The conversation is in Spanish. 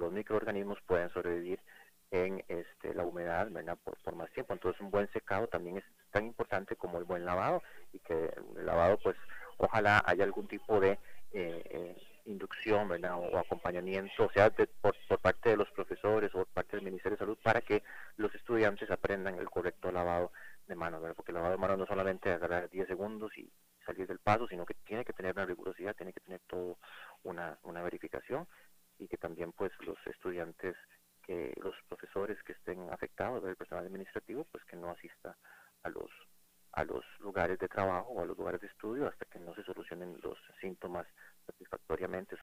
los microorganismos pueden sobrevivir en la humedad, ¿verdad? Por más tiempo. Entonces un buen secado también es tan importante como el buen lavado, y que el lavado pues ojalá haya algún tipo de inducción, ¿verdad? O acompañamiento, o sea, por parte de los profesores o por parte del Ministerio de Salud, para que los estudiantes aprendan el correcto lavado de manos, ¿verdad? Porque el lavado de manos no solamente agarrar 10 segundos y salir del paso, sino que tiene que tener una rigurosidad, tiene que tener todo una verificación, y que también pues los estudiantes, que los profesores que estén afectados del personal administrativo, pues que no asista a los lugares de trabajo o a los lugares de estudio hasta que no se solucionen los síntomas satisfactoriamente